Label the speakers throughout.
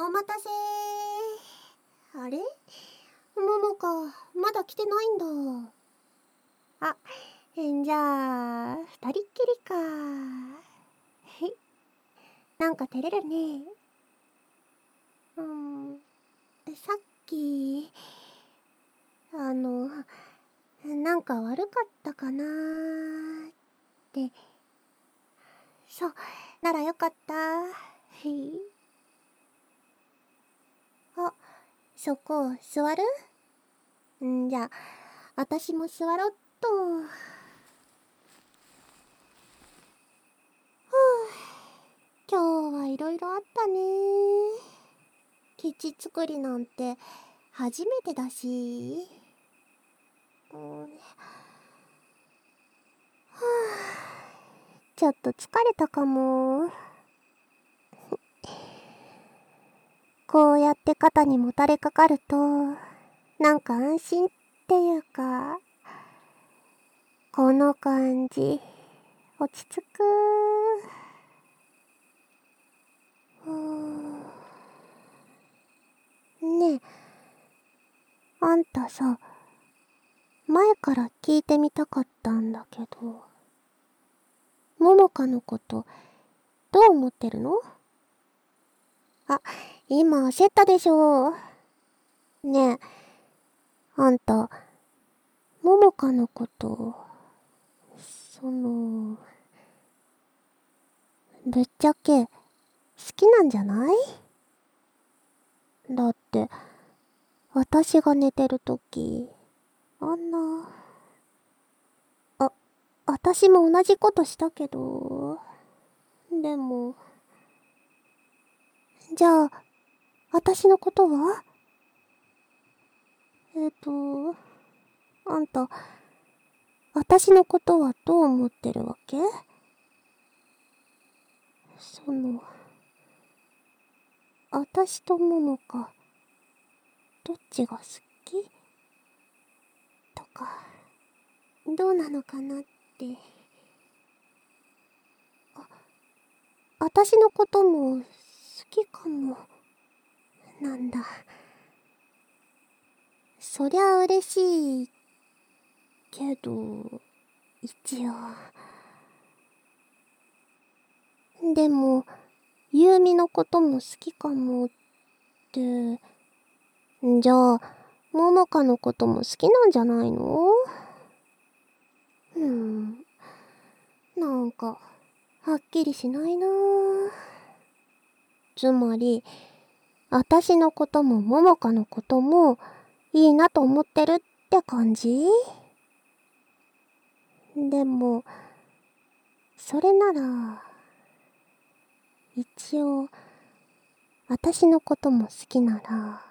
Speaker 1: お待たせー。あれ、ももか、まだ来てないんだ。あ、じゃあ、二人っきりか。へい。なんか照れるね。さっき、なんか悪かったかなーって。そう、ならよかった。へい。あ、そこ、座る？じゃあ、私も座ろっと。今日はいろいろあったね。基地作りなんて初めてだし。ちょっと疲れたかも。こうやって肩にもたれかかると、なんか安心っていうか、この感じ、落ち着く。ねえ、あんたさ、前から聞いてみたかったんだけど、ももかのことどう思ってるの？あ、今焦ったでしょ。ねえ、あんた、ももかのこと、ぶっちゃけ好きなんじゃない？だって、私が寝てるとき、あんな、私も同じことしたけど、でも、じゃあ、私のことは？あんた、私のことはどう思ってるわけ？私とももか、どっちが好き？とか、どうなのかなって。私のことも好きかも、なんだ。そりゃ嬉しいけど、一応。でも、ゆうみのことも好きかもって、じゃあ、ももかのことも好きなんじゃないの？なんか、はっきりしないなぁ。つまり、私のこともももかのこともいいなと思ってるって感じ？でも、それなら、一応、私のことも好きなら、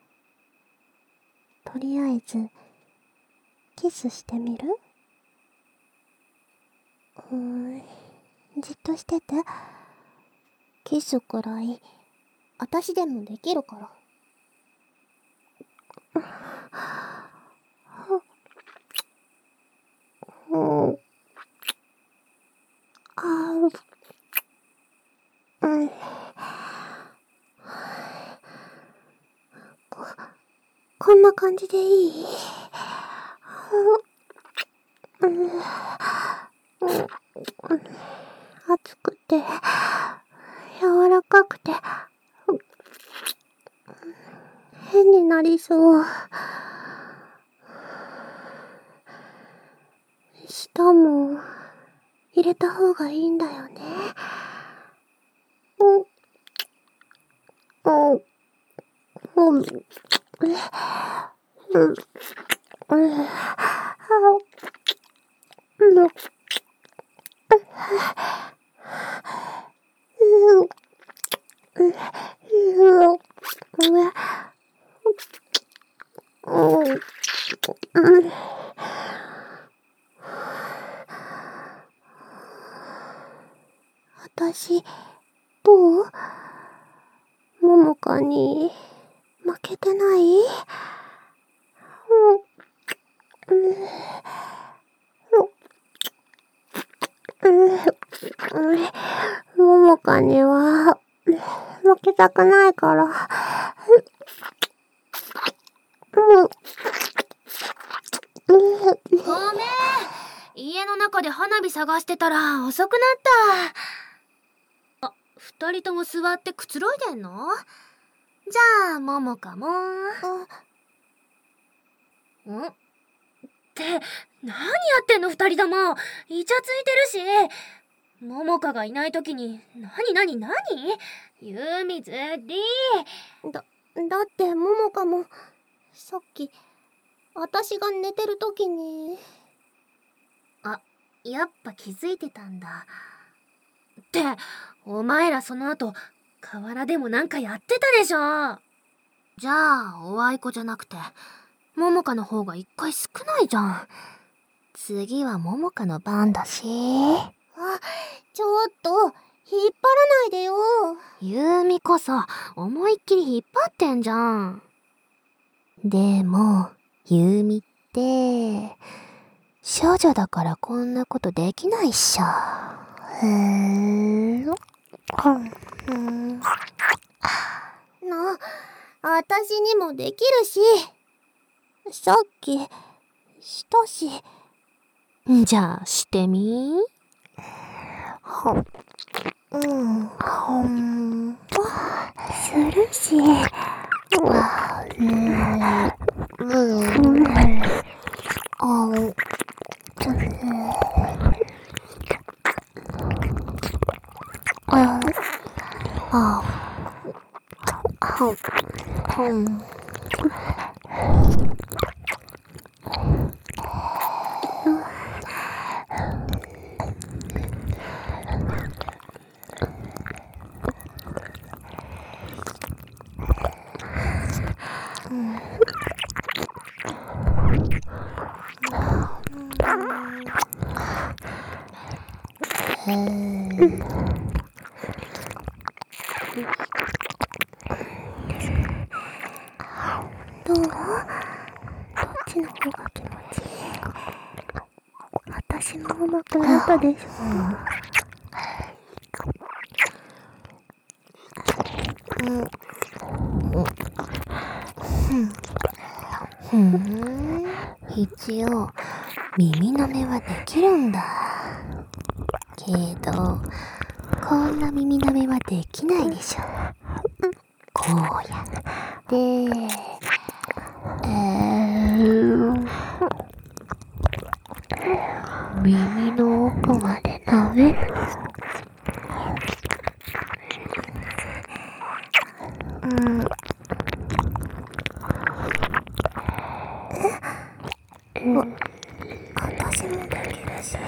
Speaker 1: とりあえず、キスしてみる？じっとしてて。キスくらい、私でもできるから。こんな感じでいい？熱くて、柔らかくて、変になりそう。舌も、入れた方がいいんだよね。私、どう？ももかに、負けてない？ももかには、負けてたくないから。
Speaker 2: ごめん。家の中で花火探してたら遅くなった。二人とも座ってくつろいでんの？じゃあ、ももかも。って何やってんの二人とも。イチャついてるし。ももかがいないときに何ユーミずり
Speaker 1: だってももかもさっき私が寝てるときに。
Speaker 2: やっぱ気づいてたんだ。ってお前らその後河原でもなんかやってたでしょ。じゃあおあいこじゃなくてももかの方が一回少ないじゃん。次はももかの番だし。
Speaker 1: ちょっと引っ張らないでよ。
Speaker 2: ゆうみこそ思いっきり引っ張ってんじゃん。でもゆうみって少女だからこんなことできないっしょ。
Speaker 1: 私にもできるし、さっきしたし。
Speaker 2: じゃあしてみ。
Speaker 1: するし。どっちの方が気持ちいい？私も上手くなったでしょ。
Speaker 2: 一応耳舐めはできるんだけど、こんな耳舐めはできないでしょ。こうやって耳の奥まで舐める。
Speaker 1: 私もできるし。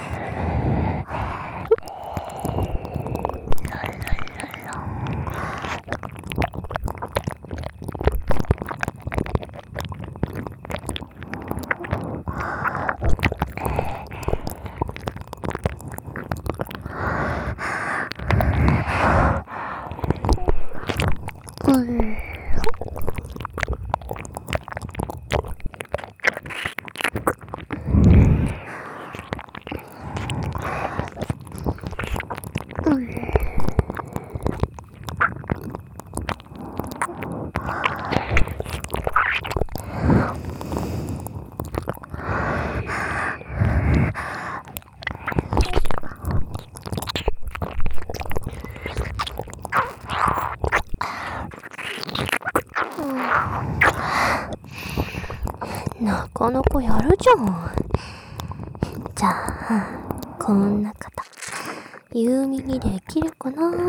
Speaker 2: なかなかやるじゃん。じゃあこんな方ゆうみにできるかな。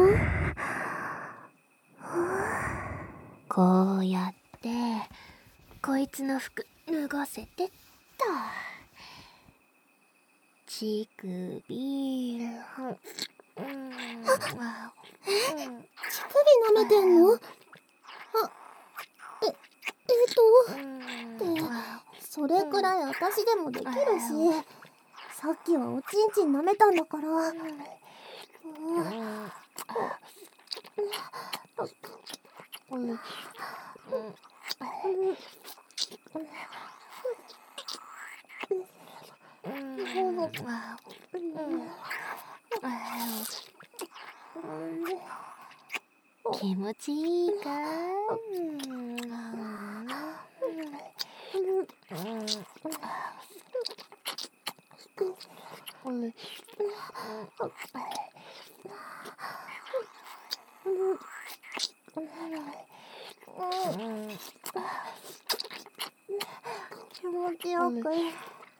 Speaker 2: こうやってこいつの服脱がせてっと。乳首
Speaker 1: 乳首舐めてんの？それくらい私でもできるし、さっきはおちんちん舐めたんだから。
Speaker 2: 気持ちいいか？
Speaker 1: 気持ちよくなって。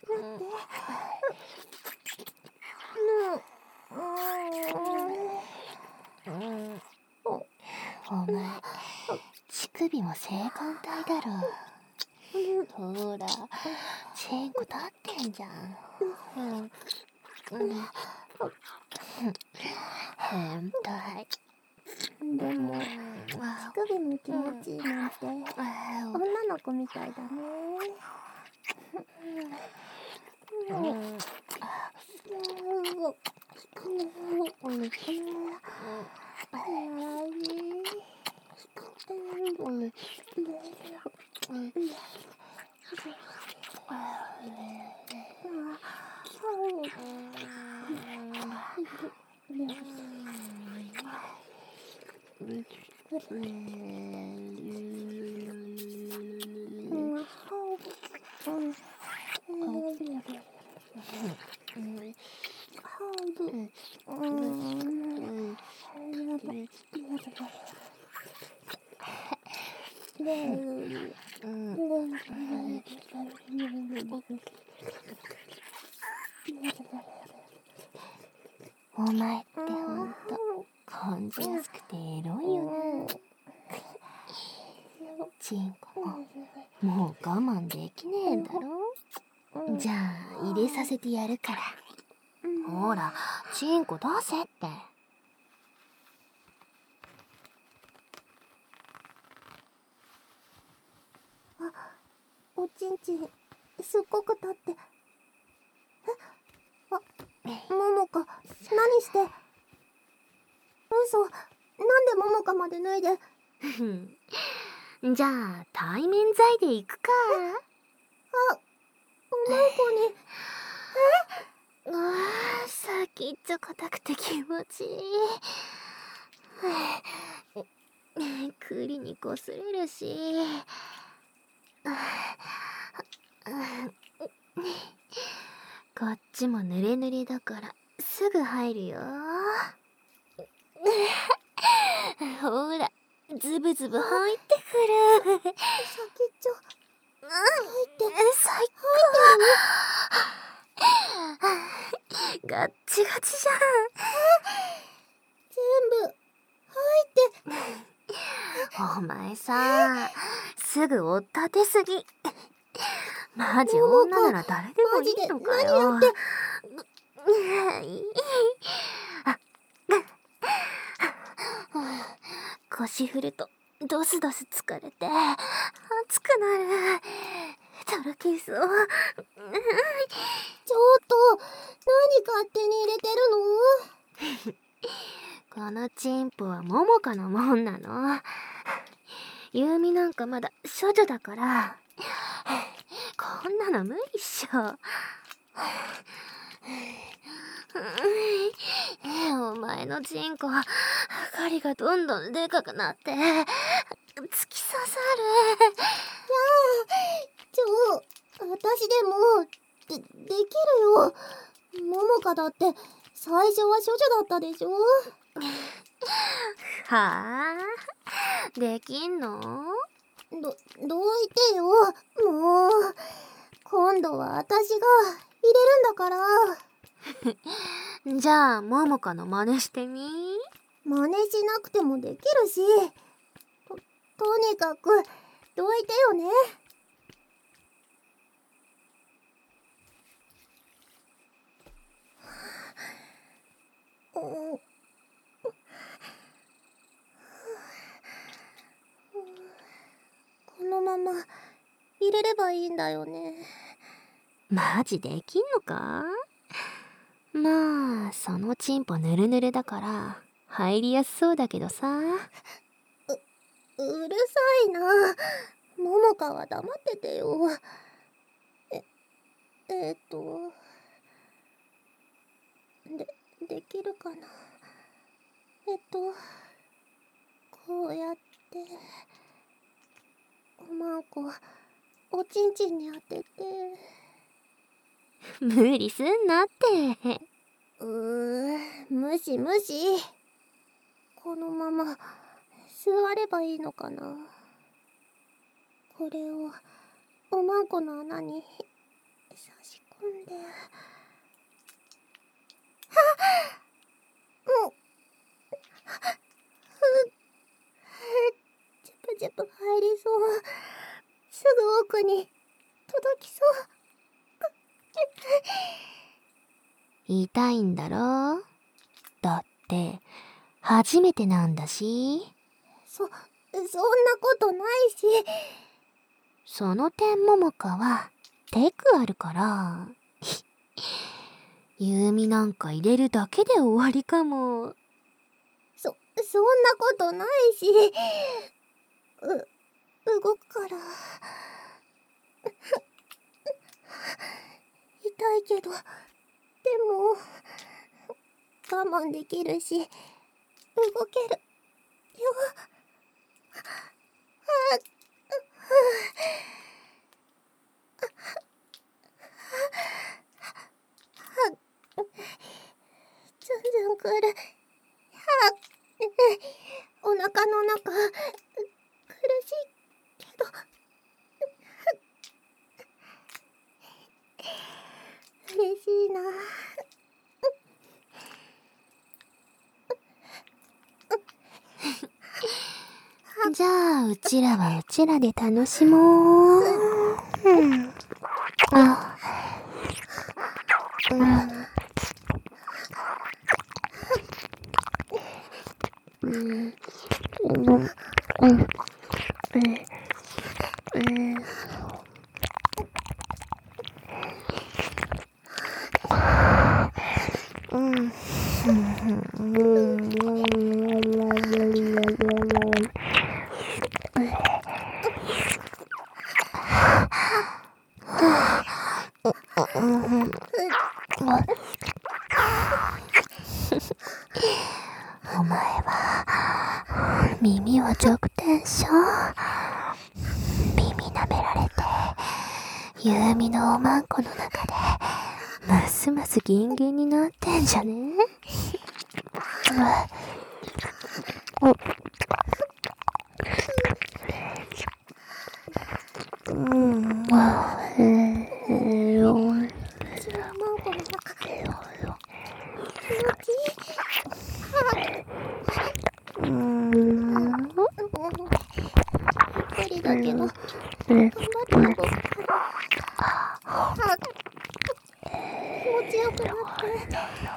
Speaker 2: お前、乳首も性感帯だろ。ほら、チンコ立ってんじゃん。変態。
Speaker 1: でも、乳首も気持ちいいなんて、女の子みたいだね。
Speaker 2: お前ってほんと感じやすくてエロいよね。チンコももう我慢できねえんだろ。じゃあ入れさせてやるから。ほら、チンコ出せって。
Speaker 1: おちんちんすっごく立って。ももか、何して？嘘、なんでももかまで脱いで？
Speaker 2: じゃあ対面罪で行くか。
Speaker 1: おまんこに。
Speaker 2: 先っちょ硬くて気持ちいい。栗にこすれるし。こっちも濡れ濡れだからすぐ入るよ。ほら、ズブズブ入ってくる。
Speaker 1: 先っちょ入って
Speaker 2: 最高。ガッチガチじゃん。
Speaker 1: 全部入って。
Speaker 2: お前さ、すぐ追っ立てすぎ。マジ女なら誰でもいいのかよ。
Speaker 1: 何やって。
Speaker 2: 腰振るとドスドス疲れて熱くなる。とろけそう。
Speaker 1: ちょっと、何勝手に入れてるの？
Speaker 2: このチンポはももかのもんなの。ユーミなんかまだ処女だから、こんなの無理っしょ。お前のチンコ、針がどんどんでかくなって突き刺さる。
Speaker 1: 私でも、できるよ。ももかだって、最初は処女だったでしょ？
Speaker 2: はあ、できんの？
Speaker 1: どいてよ。もう、今度は私が入れるんだから。
Speaker 2: じゃあ、ももかの真似してみ。
Speaker 1: 真似しなくてもできるし。とにかく、どいてよね。このまま入れればいいんだよね。
Speaker 2: マジできんのか？まあ、そのチンポヌルヌルだから入りやすそうだけどさ。
Speaker 1: うるさいな。ももかは黙っててよ。できるかな。ここうやっておまんこおちんちんに当てて。
Speaker 2: 無理すんなって。
Speaker 1: 無視無視。このまま座ればいいのかな。これをおまんこの穴に差し込んで。ジュプジュプ入りそう。すぐ奥に届きそう。
Speaker 2: 痛いんだろ？だって初めてなんだし。
Speaker 1: そんなことないし。
Speaker 2: その点ももかはテクあるから。弓なんか入れるだけで終わりかも。
Speaker 1: そんなことないし。動くから。痛いけど、でも我慢できるし、動けるよ。ずんずんくる。お腹の中苦しいけど。嬉しいな。
Speaker 2: じゃあうちらはうちらで楽しもう。お前は耳は弱点症。耳舐められて弓のおまんこの中でますますギンギンになってんじゃね？
Speaker 1: だけど頑張って動くから気持ちよくなって。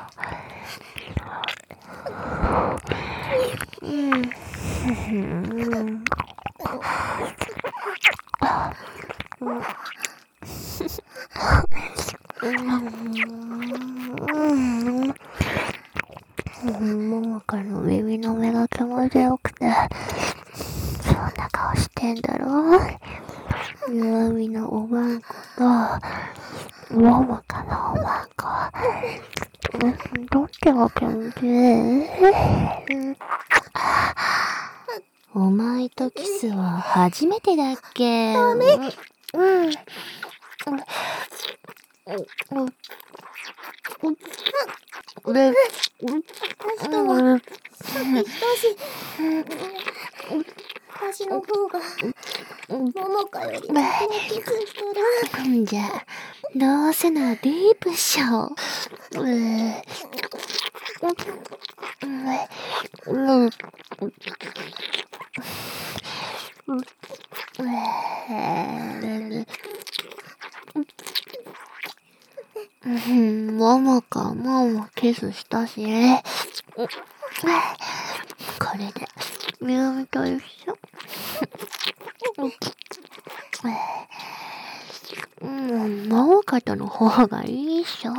Speaker 2: ももかの耳の目が気持ちよくてそんな顔してんだろ。弓のおまんことももかのおまんこどっちが気持ちいい？お前とキスは初めてだっけ？ダメ。
Speaker 1: 私とはさっきしたし、私の方がももかより先にキスしてる。
Speaker 2: じゃあどうせならディープっしょ。ももかもキスしたし、これで弓と一緒。ももかとの方がいいっしょ。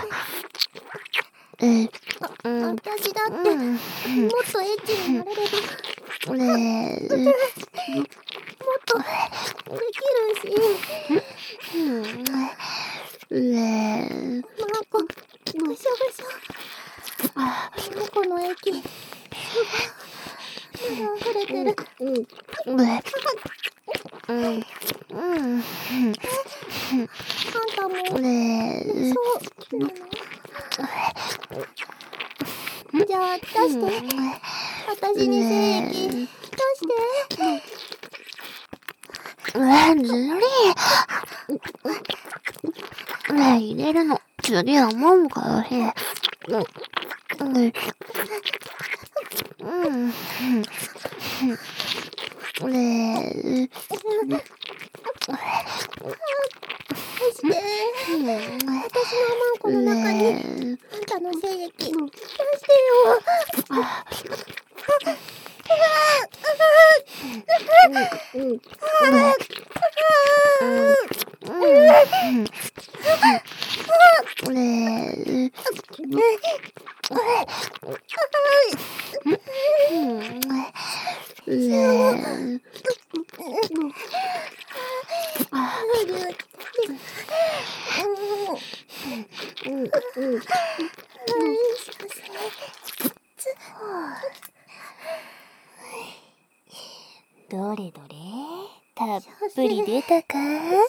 Speaker 1: 私だってもっとエッチになれればもっとできるし。マンコぐしょぐしょ。この子の液まだ溢れてじゃあ出して。私に精液出して。
Speaker 3: ずるい。入れるの。次はももかよし。
Speaker 1: 私のマンコの中にあんたの精液出してよ。
Speaker 3: どれどれ、たっぷり出たか？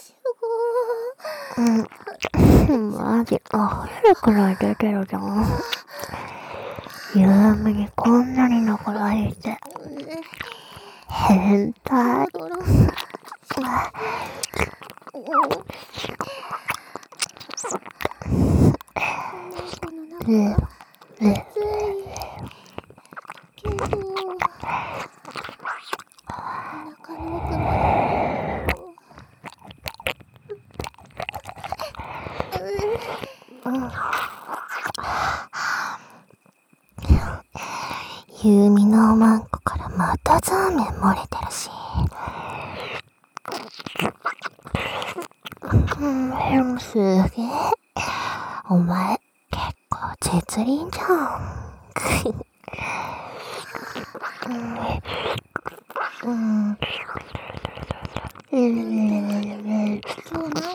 Speaker 3: マジ溢れるくらい出てるじゃん。夕飯にこんなに残られて変態。ゆうみのおまんこからまたザーメン漏れてるし。でもすげえ。お前、結構絶倫じゃん。
Speaker 1: 今日何